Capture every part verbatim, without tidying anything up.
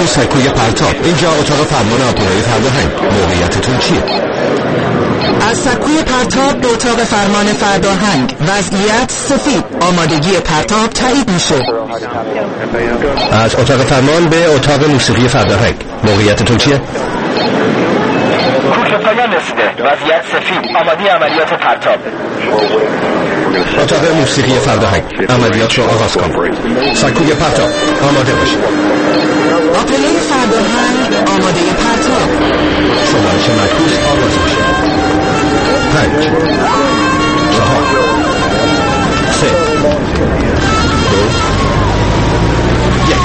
سکوی پرتاب. اینجا اتاق فرمان آبروی فرداهنگ. موقعیتتون چیه؟ از سکوی پرتاب به اتاق فرمان فرداهنگ. وضعیت سفید. آمادگی پرتاب تایید میشه. از اتاق فرمان به اتاق موسیقی فرداهنگ. موقعیتتون چیه؟ کوک پایان رسیده. وضعیت سفید. آماده عملیات پرتاب. اتاق موسیقی فرداهنگ. عملیات رو آغاز کن. سکوی پرتاب آماده باشید. آپله فرداهنگ آماده پرتاب. شمارش معکوس آغاز میشه. پنج چهار سه دو یک.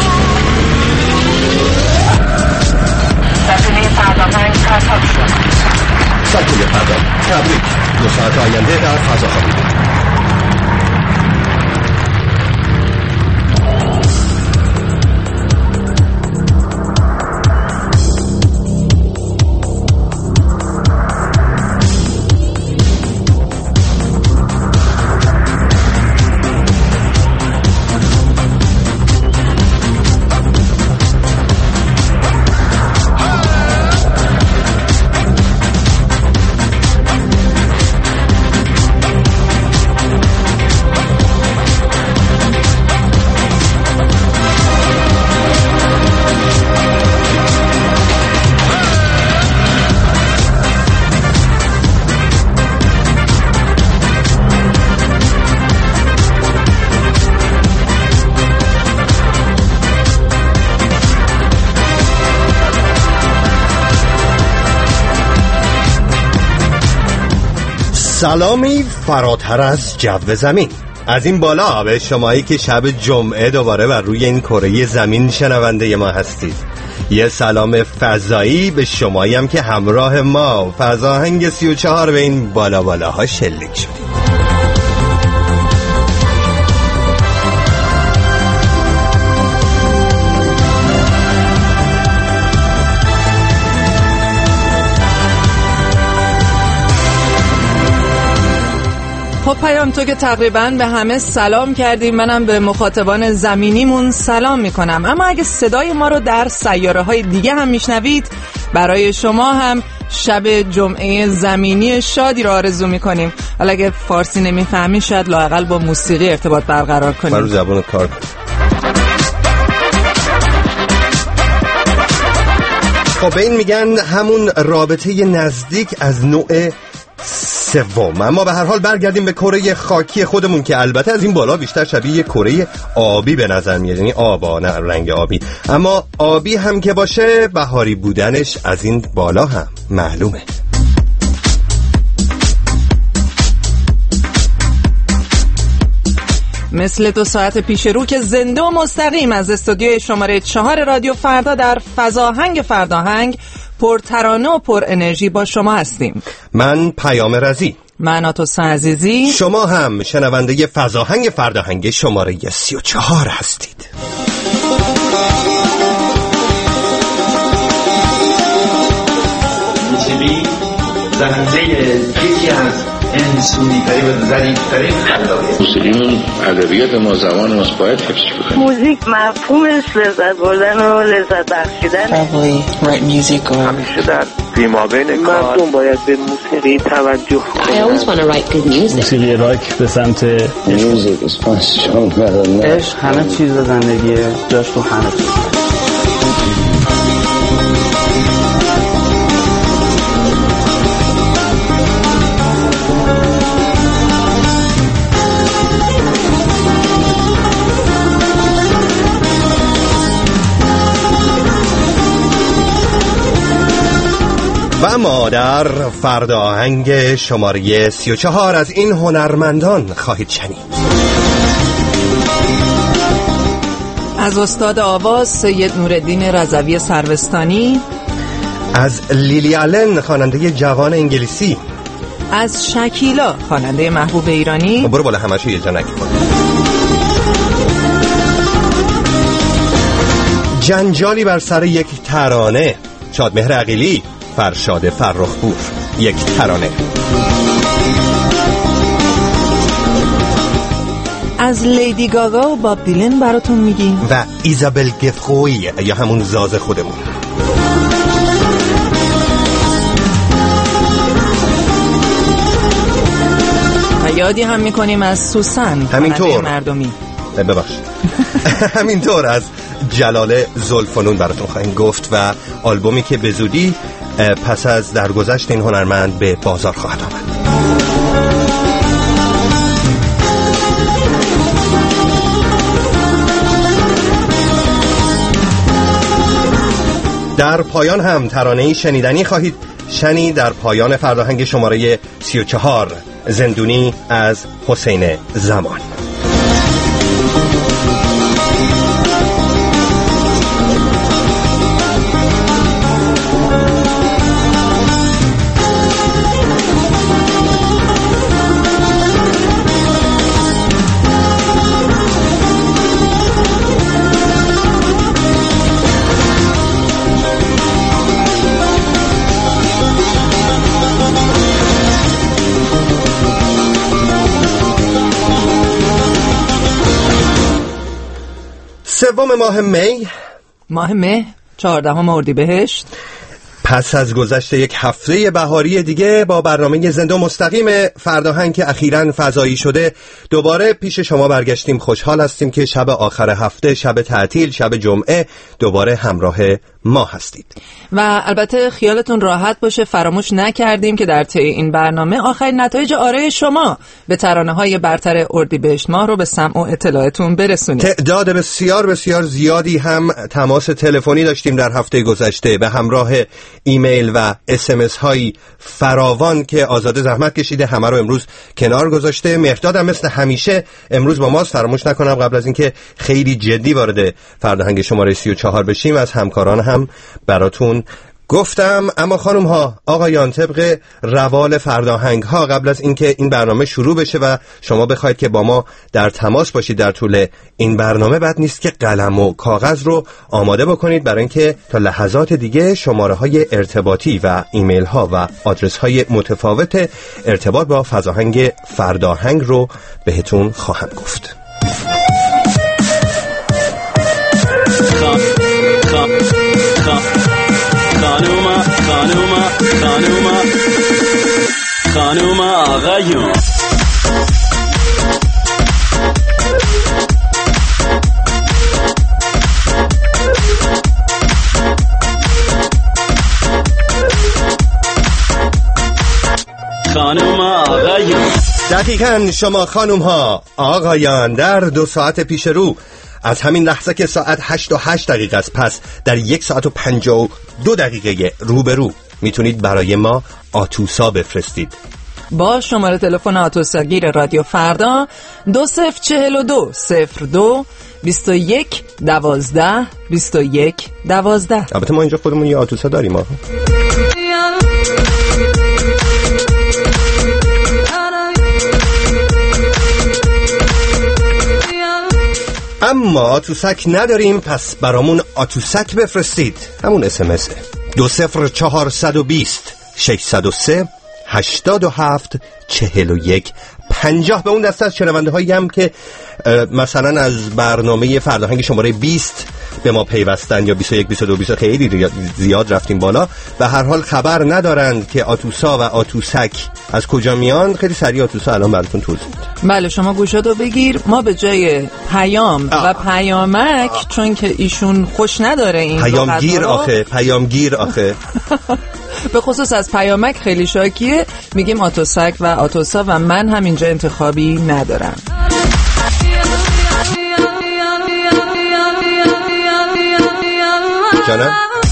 سکوی فرداهنگ پرتاب شد. سکوی پرتاب. تبریک. دو ساعت آینده در فضا خواهید. سلامی فراتر از جو زمین. از این بالا به شمایی که شب جمعه دوباره بر روی این کره زمین شنونده ما هستید. یه سلام فضایی به شمایی هم که همراه ما فضاهنگ سی و چهار به این بالا بالاها شلیک شدید. خب پیام، تو که تقریبا به همه سلام کردیم، منم به مخاطبان زمینیمون سلام میکنم. اما اگه صدای ما رو در سیاره های دیگه هم میشنوید، برای شما هم شب جمعه زمینی شادی رو آرزو میکنیم. حالا اگه فارسی نمیفهمی شاید لااقل با موسیقی ارتباط برقرار کنیم. من رو زبان کار کنم. خب به این میگن همون رابطه نزدیک از نوع سوم. اما به هر حال برگردیم به کره خاکی خودمون که البته از این بالا بیشتر شبیه کره آبی به نظر میاد، یعنی آبا، نه رنگ آبی. اما آبی هم که باشه بهاری بودنش از این بالا هم معلومه. مثل دو ساعت پیش رو که زنده و مستقیم از استودیوی شماره چهار رادیو فردا در فضاهنگ فرداهنگ پر ترانه و پر انرژی با شما هستیم. من پیام رضی. من آتوس عزیزی. شما هم شنونده فضاهنگ فرداهنگ شماره سی و چهار هستید. موسیقی زنده یکی از انسونی‌ترین و ظریف‌ترین خلاقیت. موسیقیمون ادبیات ما، زبان ما باید حفظ بکنیم. موزیک مفهومش لذت بردن و لذت بخشیدن. Probably write music or همیشه در بیمابین کار مردم باید به موسیقی توجه کنند. I always want to write good music. موسیقی راک به سمت موزیک اسپانسیون کردن. عشق همه چیز زندگیه، جاش تو همه چیز. و ما در فرداهنگ شماره سی و چهار از این هنرمندان خواهید شنید. از استاد آواز سید نورالدین رضوی سروستانی، از لیلی آلن خواننده جوان انگلیسی، از شکیلا خواننده محبوب ایرانی. برو بالا همشو یه جا نگی کن. جنجالی بر سر یک ترانه، شادمهر عقیلی، فرشاد فرخپور، یک ترانه. از لیدی گاگا و باب دیلن براتون میگیم و ایزابل گفروی یا همون زاز خودمون. و یادی هم میکنیم از سوسن همینطور مردمی ببخش همینطور از جلاله زلفنون براتون خواهیم گفت و آلبومی که به زودی پس از درگذشت این هنرمند به بازار خواهد آمد. در پایان هم ترانه‌ای شنیدنی خواهید شنید در پایان فرداهنگ شماره سی و چهار، زندونی از حسین زمان. سوم ماه می ماه مه چهاردهم اردیبهشت، پس از گذشت یک هفته بهاری دیگه با برنامه زنده و مستقیم فرداهنگ که اخیراً فضایی شده دوباره پیش شما برگشتیم. خوشحال هستیم که شب آخر هفته، شب تعطیل، شب جمعه دوباره همراه ما هستید و البته خیالتون راحت باشه، فراموش نکردیم که در طی این برنامه آخرین نتایج آرای شما به ترانه‌های برتر اردیبهشت ماه رو به سمع و اطلاعتون برسونیم. تعداد بسیار بسیار زیادی هم تماس تلفنی داشتیم در هفته گذشته به همراه ایمیل و اس ام اس هایی فراوان که آزاده زحمت کشیده، همه رو امروز کنار گذاشته. مهرداد هم مثل همیشه امروز با ماست. فراموش نکنم قبل از اینکه خیلی جدی وارد فرداهنگ شماره سی و چهار بشیم از همکاران هم براتون گفتم. اما خانم ها آقایان، طبق روال فرداهنگ ها قبل از اینکه این برنامه شروع بشه و شما بخواید که با ما در تماس باشید در طول این برنامه، بد نیست که قلم و کاغذ رو آماده بکنید برای اینکه تا لحظات دیگه شماره های ارتباطی و ایمیل ها و آدرس های متفاوت ارتباط با فضاهنگ فرداهنگ رو بهتون خواهم گفت. خانوما خانوما خانوما خانوما آقایون، خانوما آقایون، دقیقاً شما خانوم ها آقایان در دو ساعت پیش رو از همین لحظه که ساعت هشت و هشت دقیقه است، پس در یک ساعت و پنجاه و دو دقیقه روبرو میتونید برای ما آتوسا بفرستید با شماره تلفن آتوساگیر رادیو فردا دو صفر چهل و دو صفر دو بیست و یک دوازده بیست و یک دوازده. البته ما اینجا خودمون یه آتوسا داریم ما. اما آتوسک نداریم، پس برامون آتوسک بفرستید. همون اس ام اس دو صفر چهارصد و بیست ششصد و سه هشتاد و هفت چهل و یک پنجاه. به اون دسته از شنونده هایی هم که مثلا از برنامه فرداهنگ شماره بیست به ما پیوستن یا بیست و یک بیست و دو بیست خیلی زیاد رفتیم بالا و هر حال خبر ندارند که آتوسا و آتوسک از کجا میان، خیلی سریع آتوسا الان براتون توضیح میده. بله شما گوشاتو بگیر. ما به جای پیام آه. و پیامک آه. چون که ایشون خوش نداره این پیامگیر آخه پیامگیر آخه به خصوص از پیامک خیلی شاکیه، میگیم آتوسک و آتوسا و من هم اینجا انتخابی ندارم. جانم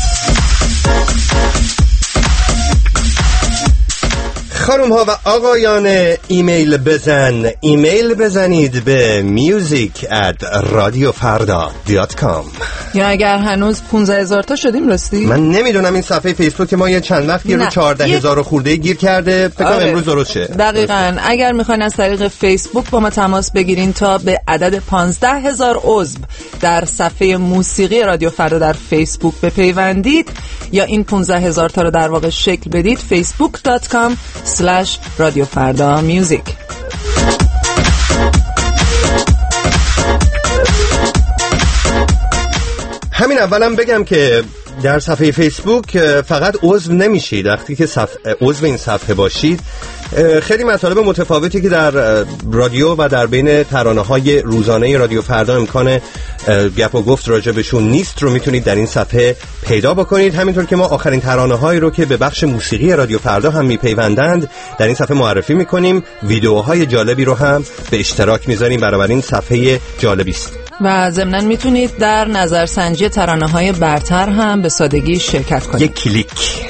خانم ها و آقایان، ایمیل بزن ایمیل بزنید به میوزیک ات رادیو فردا دات کام. یا اگر هنوز پونزده هزار تا شدیم راستی؟ من نمیدونم، این صفحه فیسبوک ما یه چند وقت گیر رو چهارده هزار خورده گیر کرده، فکر کنم امروز درست شه. دقیقاً. اگر میخواین از طریق فیسبوک با ما تماس بگیرین تا به عدد پانزده هزار عضو در صفحه موسیقی رادیو فردا در فیسبوک بپیوندید یا این پانزده هزار تا رو در واقع شکل بدید فیسبوک دات کام اسلش رادیو فردا میوزیک. همین اولم بگم که در صفحه فیسبوک فقط عضو نمیشید. وقتی که صفحه عضو این صفحه باشید خیلی مطالب متفاوتی که در رادیو و در بین ترانه‌های روزانه رادیو فردا امکان گپ و گفت راجع بهشون نیست رو میتونید در این صفحه پیدا بکنید. همینطور که ما آخرین ترانه‌هایی رو که به بخش موسیقی رادیو فردا هم میپیوندند در این صفحه معرفی میکنیم. ویدیوهای جالبی رو هم به اشتراک میذاریم، بنابراین صفحه جالبی است. و ضمناً میتونید در نظرسنجی ترانه‌های برتر هم به سادگی شرکت کنید. یک کلیک.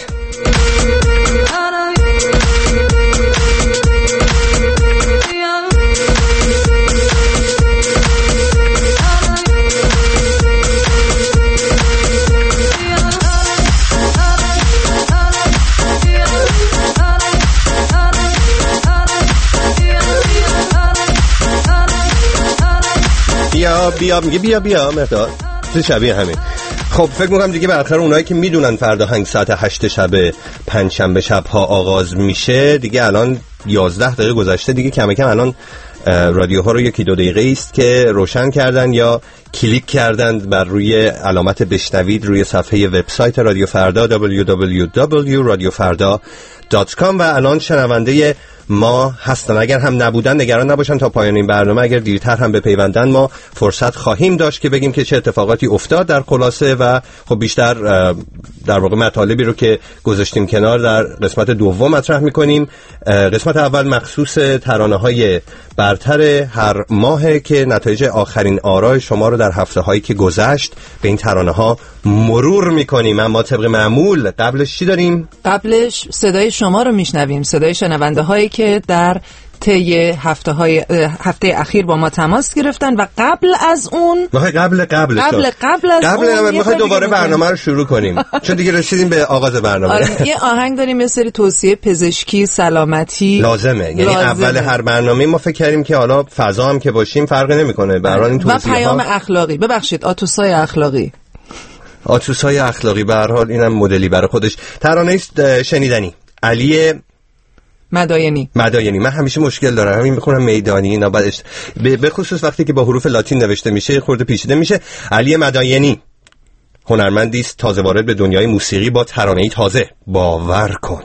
بیا بیا میگه بیا بیا مرداد شبیه همین. خب فکر میکنم دیگه بالاخره اونایی که میدونن فردا هنگ ساعت هشت شب پنجشنبه شب ها آغاز میشه، دیگه الان یازده دقیقه گذشته، دیگه کم کم الان رادیوها رو یکی دو دقیقه است که روشن کردن یا کلیک کردند بر روی علامت بشنوید روی صفحه وبسایت رادیو فردا دبلیو دبلیو دبلیو دات رادیو فردا دات کام و الان شنونده ما هستن. اگر هم نبودن نگران نباشن، تا پایان این برنامه اگر دیرتر هم بپیوندن ما فرصت خواهیم داشت که بگیم که چه اتفاقاتی افتاد در خلاصه و خب بیشتر در واقع مطالبی رو که گذاشتیم کنار در قسمت دوم مطرح میکنیم. قسمت اول مخصوص ترانه‌های برتر هر ماه که نتایج آخرین آرای شما رو در هفته هایی که گذشت به این ترانه‌ها مرور میکنیم. اما طبق معمول قبلش چی داریم؟ قبلش صدای شما رو میشنویم، صدای شنونده هایی که در طی هفته های هفته اخیر با ما تماس گرفتن و قبل از اون ما قبل قبل قبل قبل از قبل اون میخوایم دوباره برنامه رو شروع کنیم چون دیگه رسیدیم به آغاز برنامه. آره یه آهنگ داریم، یه سری توصیه پزشکی سلامتی لازمه، یعنی لازمه. اول هر برنامه ما فکر کردیم که حالا فضا هم که باشیم فرقی نمیکنه، به هر حال این توصیه و پیام ها... اخلاقی ببخشید آتوسای اخلاقی آتوسای اخلاقی به هر حال اینم مدلی برای خودش. ترانه است شنیدنی علی مداینی مداینی. من همیشه مشکل دارم همین میخونم میدانی اینا بعدش به خصوص وقتی که با حروف لاتین نوشته میشه خورده پیچیده میشه. علی مداینی هنرمندی است تازه وارد به دنیای موسیقی با ترانه‌ای تازه، باور کن.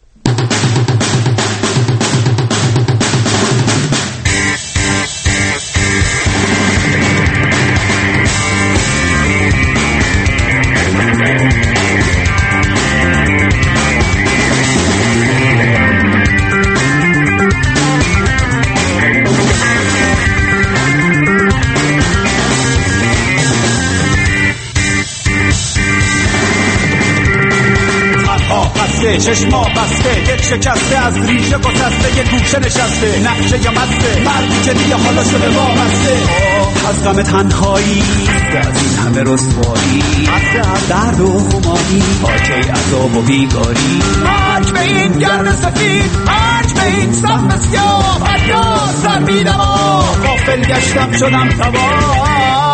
چشما بسته، یک شکسته از ریشه گسسته، یک گوشه نشسته، نقشه یا مسته، مردی که دیگه حالا شده وابسته. از غم تنهایی، از این همه رسوایی، از درد و خماری، پاچه عذاب و بیگاری. مرگ به این گرد سفید، مرگ به این سقف سیاه، فریاد سر بیدما، غافل گشتم شدم تباه.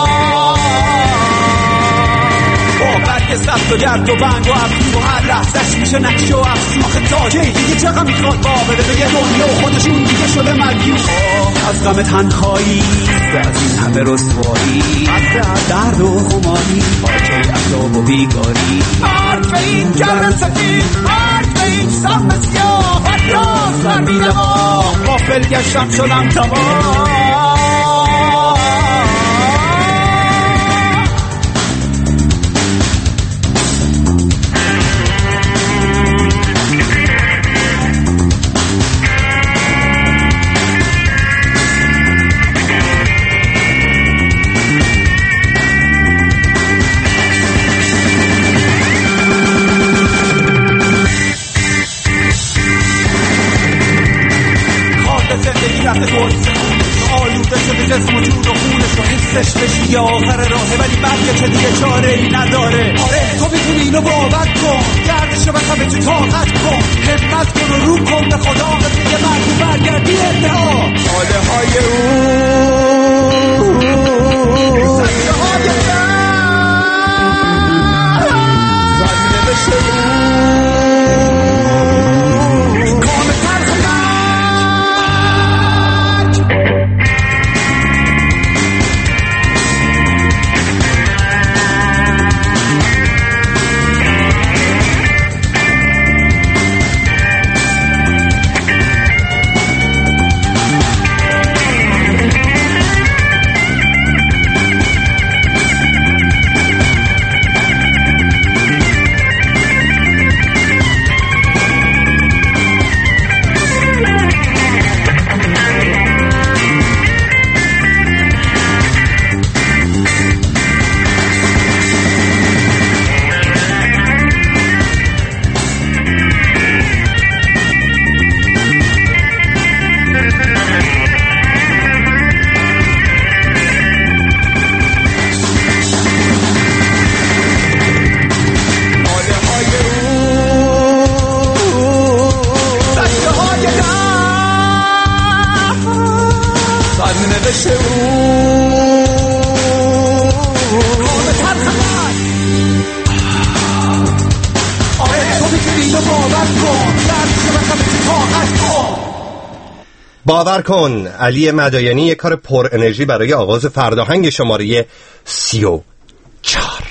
برگ سخت و گرد و بنگ و ابری و هر لحظش میشه نقش و افسون. آخه تاجه دیگه چقدر میخواد با بده به یه دنیا و خودشون دیگه شده مرگی. از غم تنهایی، از این همه رسوایی، از درد و خماری، پاچه عذاب و بیگاری. مرگ به این گرد سفید، مرگ به این سقف سیاه، فریاد سر بیدما، غافل گشتم شدم تباه. جسم و جون و خونش و حسش بشی آخر راهه، ولی برگه که دیگه چاره ای نداره. آره تو میتونی اینو باور کن، گردشو بخواه تو طاقت کن، همت کن و رو کن به خدا قصه یه مرگو برگردی ادعا. حاله های او سجه های من زن نوشته سرنوشت او کامه ترخمد آره تو بگیری و باور کن درد شبکم طاقت کن. باور کن علی مدایانی یک کار پر انرژی برای آغاز فرداهنگ شماره سی و چهار.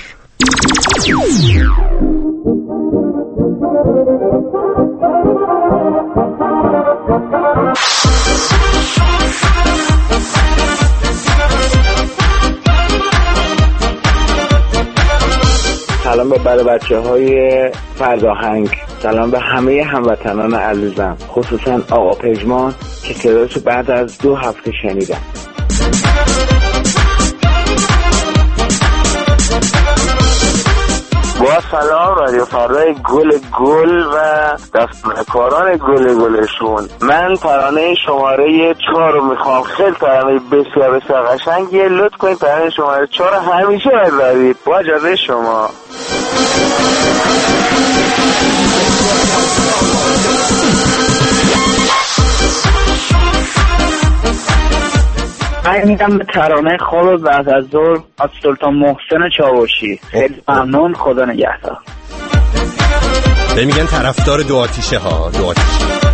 سلام به برای بچه های فرداهنگ، سلام به همه هموطنان عزیزم، خصوصا آقا پژمان که صداشو بعد از دو هفته شنیدم. با سلام رادیو فردای گل گل و دستمکاران گل گلشون. من ترانه شماره چهار رو میخوام، خیلی ترانه بسیار بسیار قشنگیه، لطف کنید ترانه شماره چهار همیشه بذارید با اجازه شما. من میدم به ترانه خواب بعد از ظهر از سلطان محسن چاوشی. خیلی ممنون، خدا نگهدار. به میگن طرفدار دو آتیشه ها، دو آتیشه.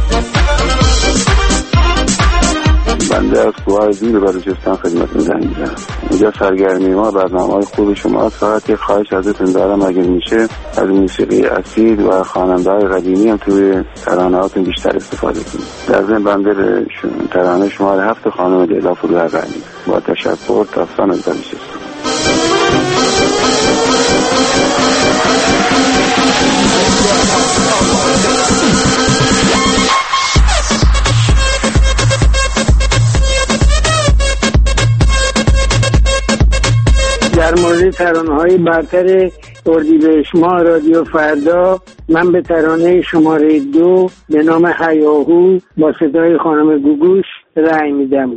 بنده از کوه زیر بلوچستان خدمتتون زنگ میزنم. اینجا سرگرمی ما برنامه‌های خوب شما، فقط یک خواهش ازتون دارم اگه میشه از موسیقی اصیل و خواننده‌های قدیمی هم توی ترانه‌هاتون بیشتر استفاده کنید. در ضمن بنده به ترانه شماره هفت خانم لیلا فروغی با تشکر داستان از بلوچستان. در مورد ترانه‌های برتر اردیبهشت ماه رادیو فردا، من به ترانه شماره دو به نام هیاهو با صدای خانم گوگوش رأی میدم.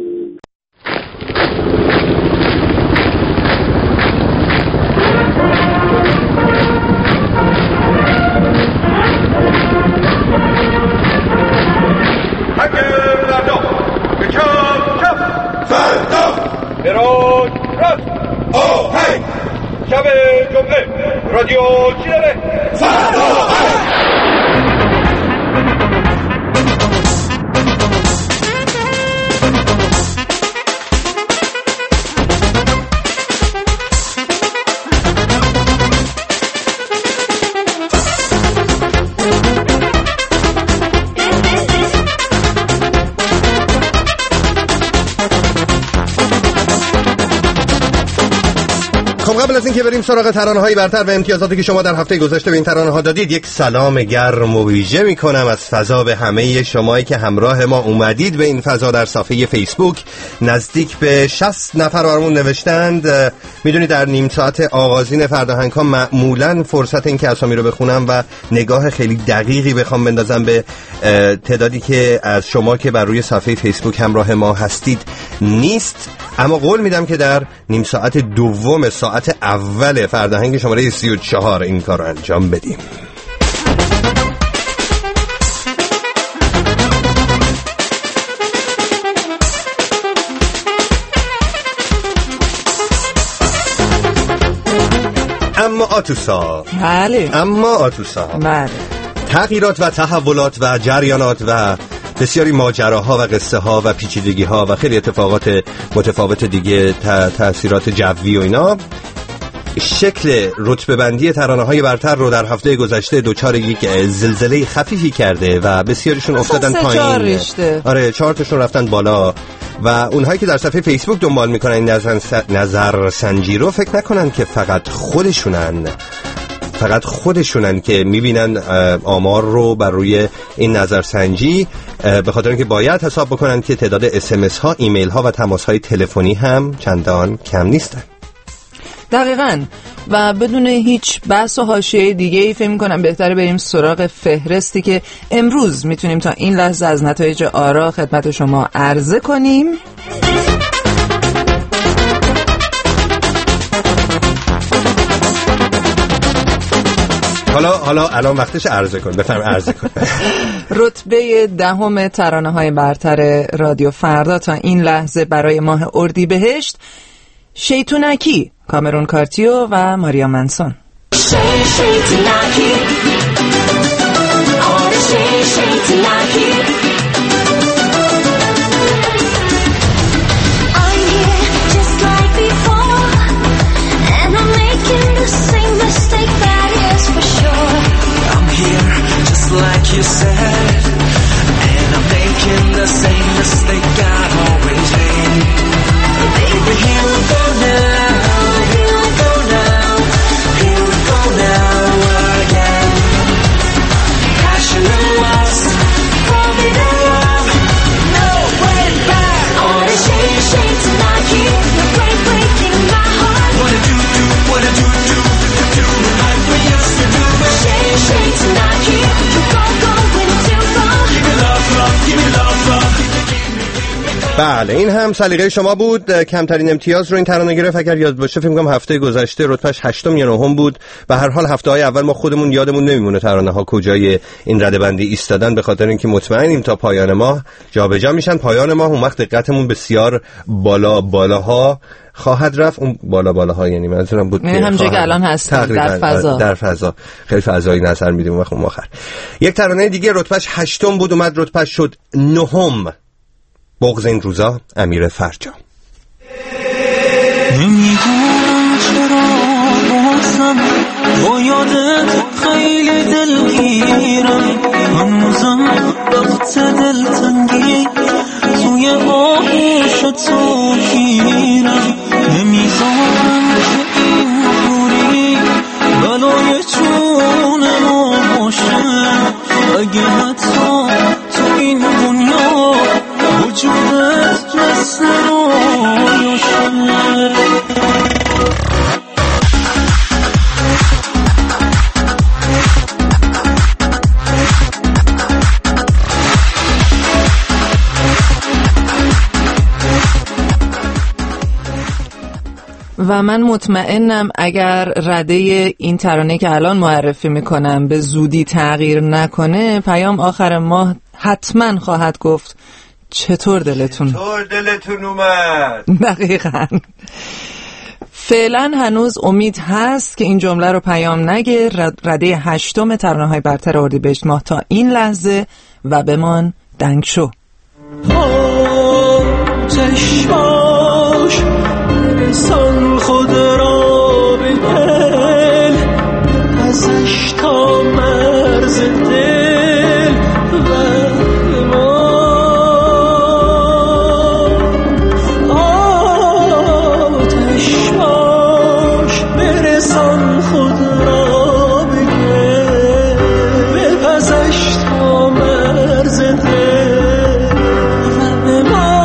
آه هی شب جمعه رادیو چی داره؟ فردا قبل از اینکه بریم سراغ ترانه‌های برتر و امتیازاتی که شما در هفته گذشته به این ترانه‌ها دادید، یک سلام گرم و ویژه می‌کنم از فضا به همه شمایی که همراه ما اومدید به این فضا. در صفحه فیسبوک نزدیک به شصت نفر برامون نوشتند. میدونید در نیم ساعت آغازین فرداهنگ‌ها معمولاً فرصت این که اسامی رو بخونم و نگاه خیلی دقیقی بخوام بندازم به تعدادی که از شما که بر روی صفحه فیسبوک همراه ما هستید نیست، اما قول میدم که در نیم ساعت دوم ساعت اول فرداهنگ شماره سی و چهار این کار رو انجام بدیم. اما آتوسا بله اما آتوسا بله تغییرات و تحولات و جریانات و بسیاری ماجراها و قصه ها و پیچیدگی ها و خیلی اتفاقات متفاوت دیگه، تأثیرات جوی و اینا شکل رتبه بندی ترانه های برتر رو در هفته گذشته دوچار یک زلزله خفیفی کرده و بسیاریشون افتادن پایین. آره چهار تاشون رفتن بالا و اونهایی که در صفحه فیسبوک دنبال میکنن این نظر, نظر سنجی رو فکر نکنن که فقط خودشونن فقط خودشونن که میبینن آمار رو بر روی این نظرسنجی، به خاطر اینکه باید حساب بکنن که تعداد اس ام اس ها، ایمیل ها و تماس های تلفنی هم چندان کم نیستن. دقیقاً. و بدون هیچ بحث و حاشیه دیگه ای فکر می‌کنم بهتره بریم سراغ فهرستی که امروز میتونیم تا این لحظه از نتایج آرا خدمت شما عرضه کنیم. حالا حالا الان وقتش عرضه کن. بفرم عرضه کن. رتبه دهم ترانه‌های برتر رادیو فردا تا این لحظه برای ماه اردیبهشت: شیطونکی، کامرون کارتیو و ماریا منسون. Like you said, and I'm making the same mistake I've always made. Baby, here we go now, here we go now, here we go now again. Passion and lust, forbidden love, no way back. On a shade, shade tonight, you're break, breaking my heart. Wanna do, do, wanna do, do, do, do, like we used to do. Shade, shade tonight, you go, go, when it's too far. Give me love, love, give me love, love. بله این هم سلیقه شما بود. کمترین امتیاز رو این ترانه گرفت. اگر یاد باشه فکر می‌کنم هفته گذشته رتبهش هشتم یا نهم بود. به هر حال هفته‌های اول ما خودمون یادمون نمیمونه ترانه‌ها کجای این رده‌بندی ایستادن، به خاطر اینکه مطمئنیم تا پایان ماه جابجا میشن. پایان ماه اون وقت دقتمون بسیار بالا بالاها خواهد رفت. اون بالا بالاها یعنی منظورم بود یعنی همونجوری که الان هست در فضا در فضا خیلی فضایی نظر میدیم وقت اون آخر. یک ترانه دیگه رتبهش هشتم بود اومد رتبهش شد نهم. بغض این روزا، امیر فرجام. نمیدونم چرا بازم با یادت خیلی دلگیرم، هنوزم وقت دلتنگی توی آغوش تو گیرم. نمیذارم که این دوری بلای جونمو باشه، اگه حتی تو این دنیا وجودت مثل رویا شده. و من مطمئنم اگر رده این ترانه که الان معرفی میکنم به زودی تغییر نکنه، پیام آخر ماه حتما خواهد گفت چطور دلتون چطور دلتون اومد. دقیقاً. فعلا هنوز امید هست که این جمله رو پیام نگه. رده هشتم ترانه‌های برتر اردیبهشت ماه تا این لحظه و بمان دنگ شو. چشماش برسان خود را به دل، ازش تا مرز دل و ما. آتش باش برسان خود را به دل، بپزش تا مرز دل و به ما.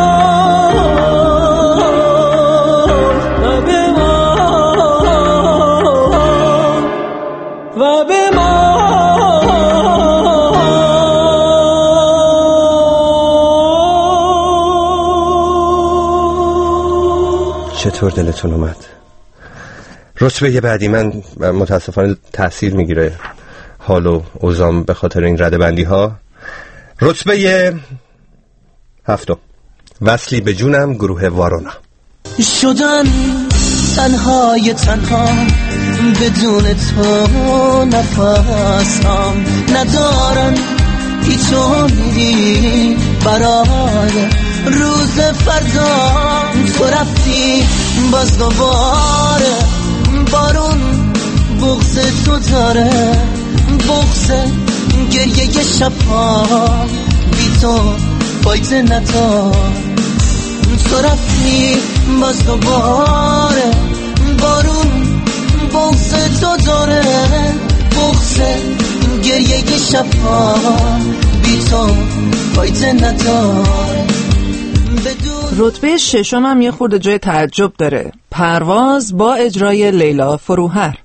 چطور دلتون اومد. رتبه بعدی من متاسفانه تأثیر میگیره حال و اوزام به خاطر این رده بندی ها. رتبه هفتم، وصلی به جونم، گروه وارونا. شدن تنهای تنها بدون تو، نفسم ندارن هیچ امیدی برای روز فردا. تو رفتی باز دوباره بارون بغض تو داره، بغض گریه شبها بی تو فایده ندار. تو رفتی باز دوباره بارون بغض تو داره، بغض گریه شبها بی تو فایده ندار. رتبه ششم هم یه خورده جای تعجب داره. پرواز با اجرای لیلا فروهر.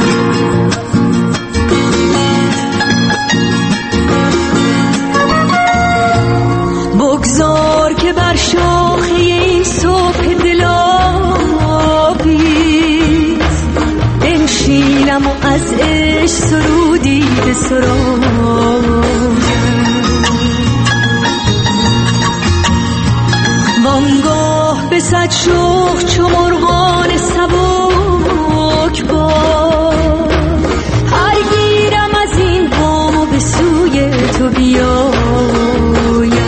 بگذار که بر شاخه این صبح دل‌آویز بنشینم و از عشق سرودی سراغم وانگاه به صد شوق چو مرغان سبک بار پرگیرم از این بام و به سوی تو بیایم.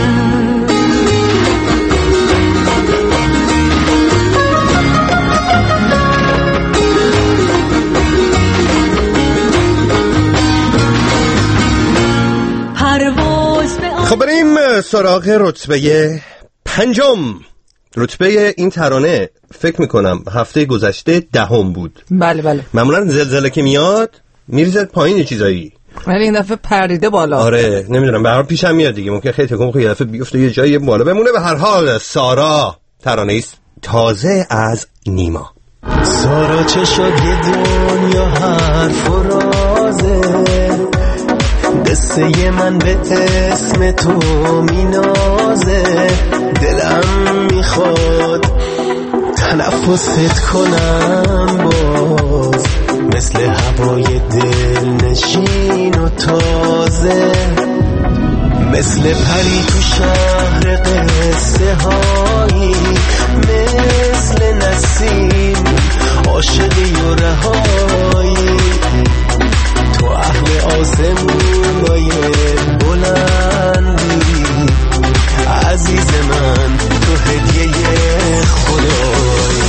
خب بریم سراغ رتبه پنجم. رتبه این ترانه فکر میکنم هفته گذشته دهم بود. بله بله. معمولا زلزله که میاد میریزد پایین چیزایی، ولی این دفعه پریده بالا. آره نمیدونم، به هر حال پیشم میاد دیگه، ممکن خیلی تکون بخوره یه دفعه بیفته یه جایی بالا بمونه. به هر حال سارا ترانه است تازه از نیما. سارا چه شد یه دنیا حرف و رازه، قصه من به اسم تو مینازه، دلم میخواد تنفست کنم باز، مثل هوای دل نشین و تازه، مثل پری تو شهر قصه هایی، مثل نسیم عاشقی و رهایی، تو اهل آسمونای بلندی، عزیز من تو هدیه خدایی.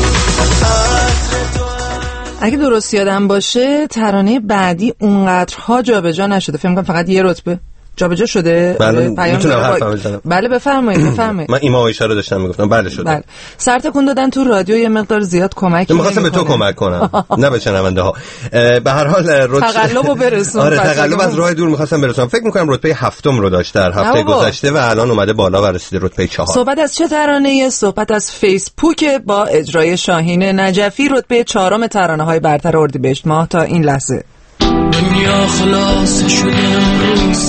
اگه درست یادم باشه ترانه بعدی اونقدرها جابجا نشده، فکر کنم فقط یه رتبه جابجا شده. بله میتونم حرفم بزنم. بله بفرمایید بفرمایید. من ایما و اشاره داشتم میگفتم بله شده. بله. سر تکون دادن تو رادیو یه مقدار زیاد کمک می‌کنه. می‌خواستم به تو کمک کنم نه به شنونده ها. به هر حال رتبه تقلبو برسون. آره تقلب از راه دور می‌خواستم برسونم. فکر می‌کنم رتبه هفتم رو داشت در هفته گذشته و الان اومده بالا و رسیده رتبه چهار. صحبت از چه ترانه‌ای؟ صحبت از فیسبوک با اجرای شاهین نجفی، رتبه چهارم ترانه‌های برتر اردیبهشت ماه تا این لحظه. دنیا خلاص شده امروز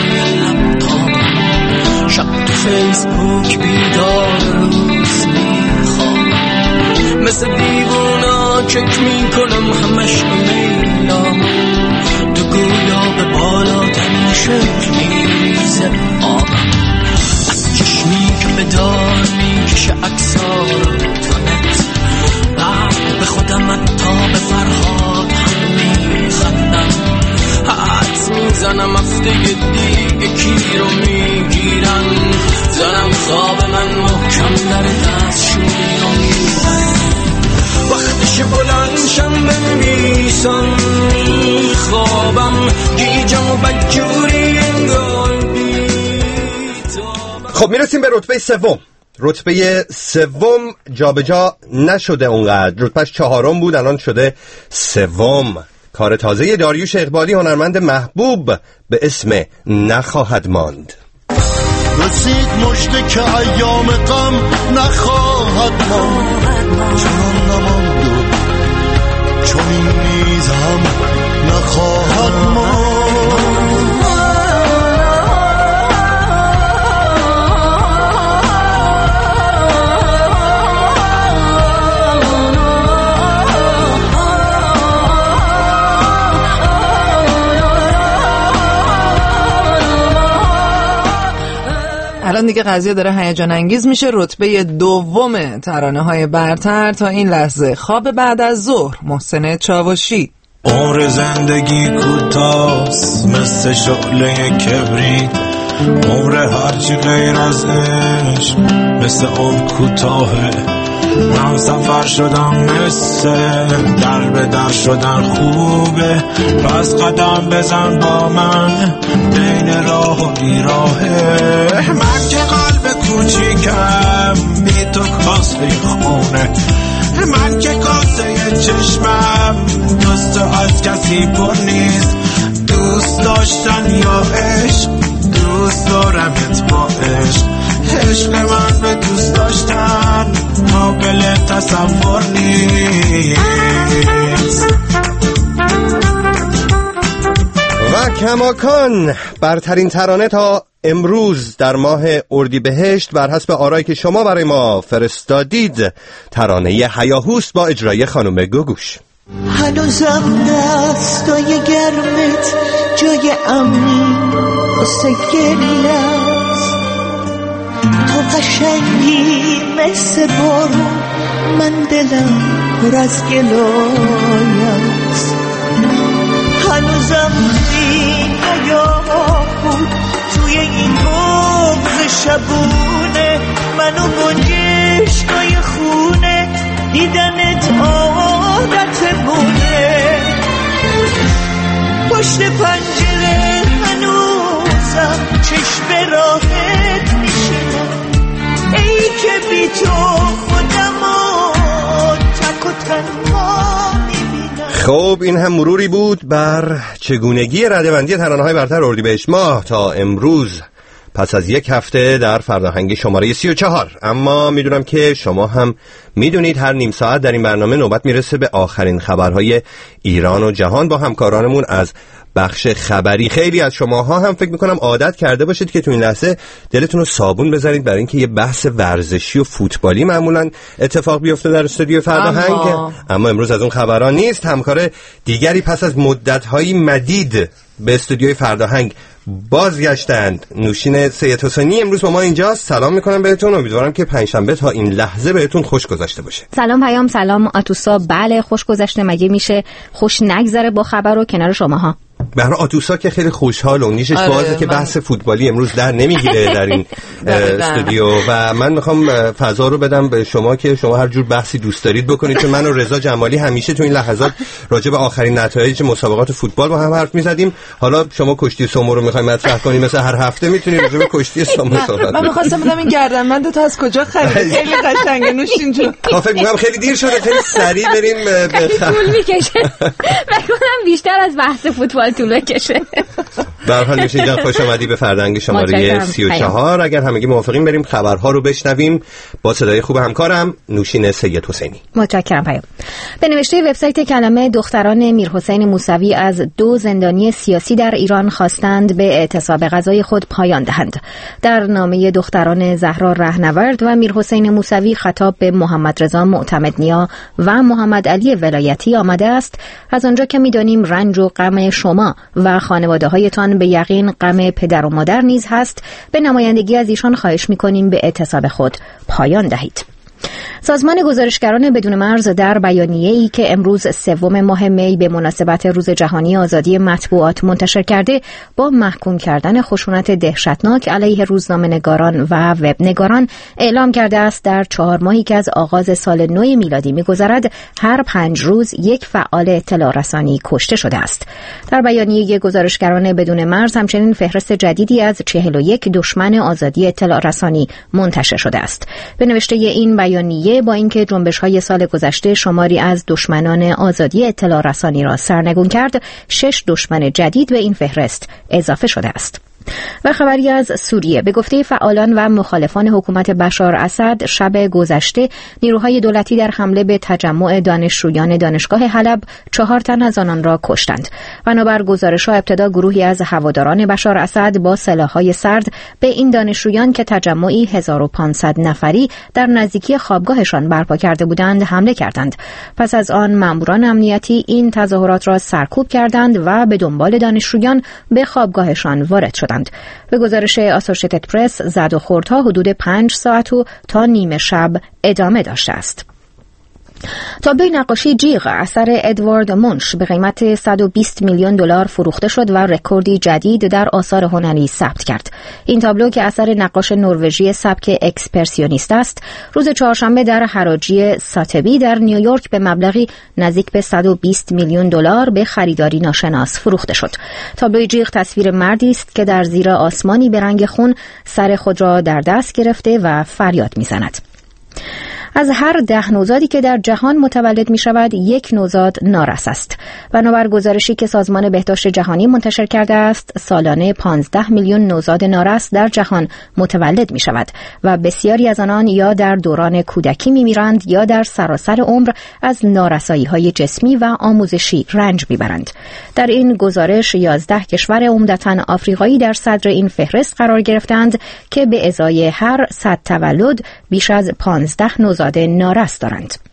شب تو فیسبوک بیدار روز میخوام، مثل دیوونا چک میکنم همش ایمیلام، تو گویا به بالا تنی شکل میریزه آبم، از چشمی که به دار میکشه اکسار تا نت، بعد به خودم تا به فرهاد هم میخندم، حدس میزنم هفته دیگه کی رو میگیرن، زنم خواب من محکم در دستشویی رو میبن، وقتش بلندشم بنویسم میخوابم، گیجم و بدجوری انگار بیتابم. خب میرسیم به رتبه سوم. رتبه سوم جابجا نشده اونقدر، رتبهش چهارم بود الان شده سوم. کار تازه داریوش اقبالی هنرمند محبوب به اسم نخواهد ماند. رسید مژده که ایام غم نخواهد ماند، چنان نماند و چون این نیز هم نخواهد ماند. الان دیگه قضیه داره هیجان انگیز میشه. رتبه دوم ترانه‌های برتر تا این لحظه، خواب بعد از ظهر، محسن چاوشی. عمر زندگی کوتاست مثل شعله کبریت، عمر هرچی غیر از عشق مثل عمر کوتاهه، من سفر شدم مثل در به در شدن خوبه، پس قدم بزن با من بین راه و بیراهه، من که قلب کوچیکم بی تو کاسه خونه، من که کاسه چشمم دوست از کسی پر نیست، دوست داشتن یا عشق، دوست دارمت با عشق، عشق من به دوست داشتن قابل تصور نیست. و کماکان برترین ترانه تا امروز در ماه اردیبهشت بر حسب آرایی که شما برای ما فرستادید، ترانه هیاهوست با اجرای خانم گوگوش. هنوزم دستای گرمت جای امنی واسه گریه است. تو قشنگی مثل بارون، من دلم پر از گلای است. هنوزم خیلی بود توی این بغض شبونه، منو گنجشکای خونه دیدنت عادتمونه. پشت پنجره هنوزم چشم راحت میشینم، ای که بی تو خودمو تک و تنها میبینم. خب این هم مروری بود بر چگونگی ردبندی ترانه‌های برتر اردیبهشت ماه تا امروز پس از یک هفته در فرداهنگ شماره سی و چهار. اما میدونم که شما هم میدونید هر نیم ساعت در این برنامه نوبت میرسه به آخرین خبرهای ایران و جهان با همکارانمون از بخش خبری. خیلی از شماها هم فکر میکنم عادت کرده باشید که تو این لحظه دلتون رو صابون بزنید برای اینکه یه بحث ورزشی و فوتبالی معمولا اتفاق بیفته در استودیو فرداهنگ. اما... اما امروز از اون خبران نیست. همکار دیگری پس از مدت‌های مدید به استودیوی فرداهنگ بازگشتند. نوشین سید حسینی امروز با ما اینجاست. سلام میکنم بهتون، امیدوارم که پنجشنبه تا این لحظه بهتون خوش گذشته باشه. سلام پیام. سلام آتوسا. بله خوش گذشته، مگه میشه خوش نگذره با خبر و کنار شماها. به هر حال آتوسا که خیلی خوشحال و نیشش آره بازه که بحث فوتبالی امروز در نمیگیره در این استودیو و من میخوام فضا رو بدم به شما که شما هر جور بحثی دوست دارید بکنید، چون من و رضا جمالی همیشه تو این لحظات راجع به آخرین نتایج مسابقات فوتبال با هم حرف میزدیم. حالا شما کشتی سومو رو میخواید مطرح کنید، مثلا هر هفته میتونید راجع به کشتی سومو صحبت کنید. من می‌خواستم بدم این گردنبند تو از کجا خریدی؟ خیلی قشنگه نوشین جون. فکر می‌کنم خیلی دیر شده، خیلی سریع بریم به طول می‌کشه. بکنم بیشتر از بحث فوتبال طول بکشه. به هر حال نوشین جان خوش آمدی به فرداهنگ شماره سی و چهار. اگر همگی موافقین بریم خبرها رو بشنویم با صدای خوب همکارم نوشین سید حسینی. متشکرم پیام. به نوشته وبسایت کلمه دختران میرحسین موسوی از دو زندانی سیاسی در ایران خواستند به اعتصاب غذای خود پایان دهند. در نامه دختران زهرا رهنورد و میرحسین موسوی خطاب به محمد رضا معتمدنیا و محمد علی ولایتی آمده است: از آنجا که می‌دانیم رنج و غم شما و خانواده‌هایتان به یقین غم پدر و مادر نیز هست، به نمایندگی از ایشان خواهش می‌کنیم به اعتصاب خود پایان دهید. سازمان گزارشگران بدون مرز در بیانیه‌ای که امروز سوم ماه می به مناسبت روز جهانی آزادی مطبوعات منتشر کرده، با محکوم کردن خشونت دهشتناک علیه روزنامه‌نگاران و وبنگاران اعلام کرده است در چهار ماهی که از آغاز سال نو میلادی می‌گذرد، هر پنج روز یک فعال اطلاع رسانی کشته شده است. در بیانیه گزارشگران بدون مرز همچنین فهرست جدیدی از چهل و یک دشمن آزادی اطلاع رسانی منتشر شده است. به نوشته این بیانیه، با اینکه جنبش‌های سال گذشته شماری از دشمنان آزادی اطلاع رسانی را سرنگون کرد، شش دشمن جدید به این فهرست اضافه شده است. و خبری از سوریه. به گفته فعالان و مخالفان حکومت بشار اسد، شب گذشته نیروهای دولتی در حمله به تجمع دانشجویان دانشگاه حلب چهار تن از آنان را کشتند. بنابر گزارش‌ها ابتدا گروهی از هواداران بشار اسد با سلاح‌های سرد به این دانشجویان که تجمعی هزار و پانصد نفری در نزدیکی خوابگاهشان برپا کرده بودند حمله کردند. پس از آن ماموران امنیتی این تظاهرات را سرکوب کردند و به دنبال دانشجویان به خوابگاهشان وارد شدند. به گزارش آسوشیتد پرس، زد و خوردها حدود پنج ساعت و تا نیمه شب ادامه داشته است. تابلوی نقاشی جیغ اثر ادوارد مونش به قیمت صد و بیست میلیون دلار فروخته شد و رکوردی جدید در آثار هنری ثبت کرد. این تابلو که اثر نقاش نروژی سبک اکسپرسیونیست است، روز چهارشنبه در حراجی ساتبی در نیویورک به مبلغی نزدیک به صد و بیست میلیون دلار به خریداری ناشناس فروخته شد. تابلوی جیغ تصویر مردی است که در زیر آسمانی به رنگ خون سر خود را در دست گرفته و فریاد می‌زند. از هر ده نوزادی که در جهان متولد می شود، یک نوزاد نارس است. بنابر گزارشی که سازمان بهداشت جهانی منتشر کرده است، سالانه پانزده میلیون نوزاد نارس در جهان متولد می شود و بسیاری از آنان یا در دوران کودکی می میرند یا در سراسر عمر از نارسایی های جسمی و آموزشی رنج می برند. در این گزارش یازده کشور عمدتاً آفریقایی در صدر این فهرست قرار گرفتند که به ازای هر صد تولد بیش از پانزده نوزاد نارس دارند.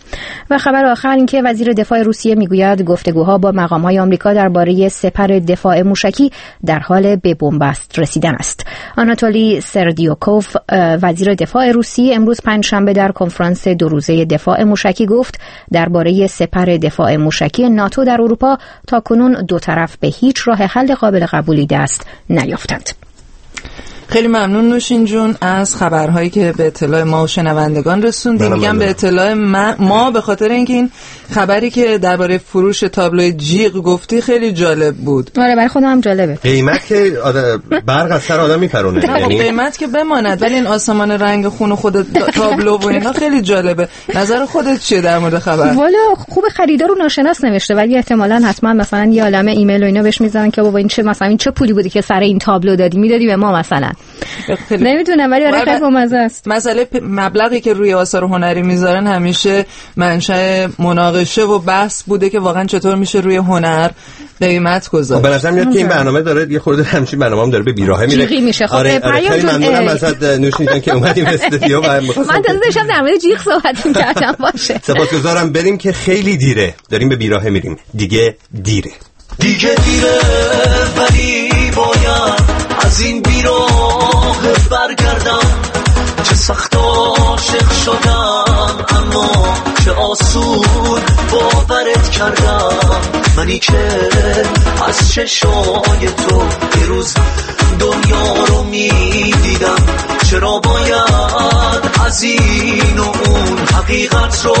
و خبر آخر این که وزیر دفاع روسیه میگوید گفتگوها با مقام‌های آمریکا درباره سپر دفاع موشکی در حال به بنبست رسیدن است. آناتولی سردیوکوف وزیر دفاع روسیه امروز پنجشنبه در کنفرانس دو روزه دفاع موشکی گفت درباره سپر دفاع موشکی ناتو در اروپا تاکنون دو طرف به هیچ راه حل قابل قبولی دست نیافتند. خیلی ممنون نوشین جون از خبرهایی که به اطلاع ما و شنوندگان رسوندیم. میگم به اطلاع ما به خاطر اینکه این خبری که درباره فروش تابلوی جیغ گفتی خیلی جالب بود. آره برای خودم هم جالبه. قیمت که برق از سر آدم میپرونه. یعنی قیمت که بماند، ولی این آسمان رنگ خون خود تابلو و اینا خیلی جالبه. نظر خودت چیه در مورد خبر؟ والا خوب خریدار رو ناشناس نوشته، ولی احتمالاً حتما مثلا یه عالمه ایمیل و اینا بهش میزنن که بابا این چه مثلا این چه پولی بودی که سر این تابلو دادی، میدادی به ما مثلا. نمیدونم ولی برای خیلی بامزه است. مسئله مبلغی که روی آثار هنری میذارن همیشه منشأ مناقشه و بحث بوده که واقعا چطور میشه روی هنر قیمت گذاشت. به نظر میاد که این برنامه داره یه خورده همچین برنامه‌ام داره به بیراهه میره. جیغی میشه. خب آره خیلی ممنونم ازت نوشین جان که اومدیم استودیو و من تازه داشتم در مورد جیغ صحبت می‌کردم. باشه سپاسگزارم. بریم که خیلی دیره، داریم به بیراهه میریم. دیگه دیره دیگه دیره ولی باید از این بیراه برگردم. چه سخت عاشق شدم اما چه آسون باورت کردم. منی که از چشای تو دیروز دنیا رو میدیدم. چرا باید از این و اون حقیقت رو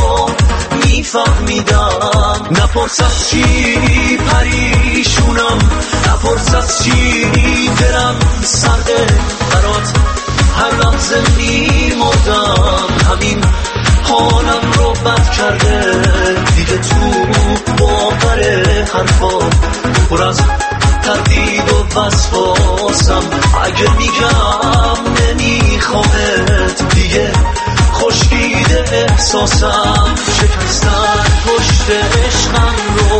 میفهمیدم. نپرس از چی پریشونم، نپرس از چی دلم سرده برات هر لحظه میمردم. همین حالم رو بد کرده دیگه تو باور حرفا پر از تردید و وسواسم. اگه میگم نمیخوامت دیگه خشکیده احساسم. شکستن پشت عشقم رو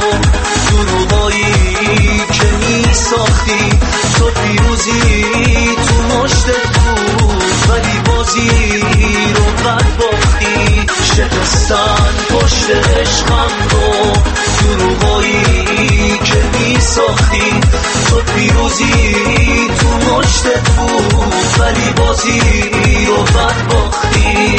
دروغایی که میساختی تو پیروزی تو مشتت بود ولی بازی رو بد باختی. شکستن پشت عشقم رو دروغایی که میساختی تو پیروزی تو مشتت بود ولی بازی رو بد باختی.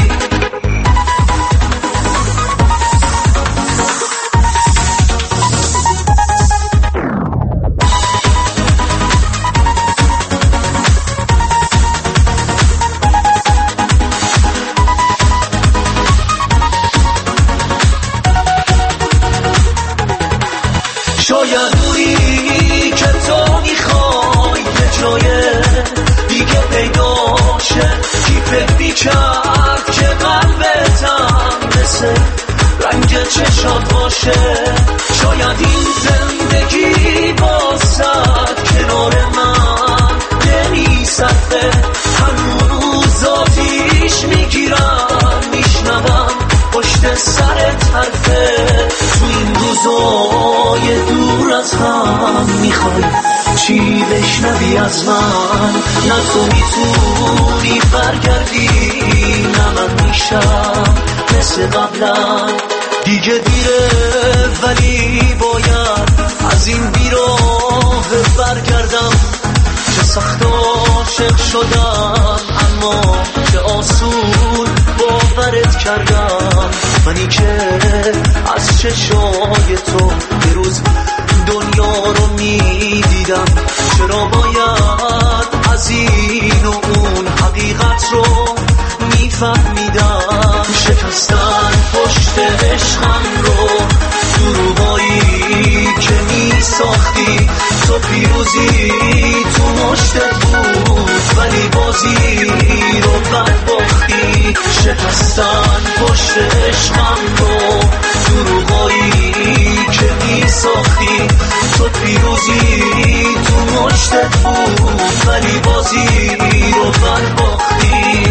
چشات باشه شاید این زندگی باشد کنار من نمیصفه. هنوز آتیش میگیرم میشنوم پشت سرت حرفه. تو این روزای دور از هم میخوای چی بشنوی از من؟ نه تو میتونی برگردی نه من میشم مثل قبلا. دیگه دیره ولی باید از این بیراه برگردم. چه سخت عاشق شدم اما چه آسون باورت کردم. منی که از چشای تو دیروز دنیا رو میدیدم. چرا باید از این و اون حقیقت رو میفهمیدم. شکستن پشت عشقم رو دروغایی که میساختی تو پیروزی تو مشتت بود ولی بازی رو بد باختی. شکستن پشت عشقم رو دروغایی که میساختی تو پیروزی تو مشتت بود ولی بازی رو بد باختی.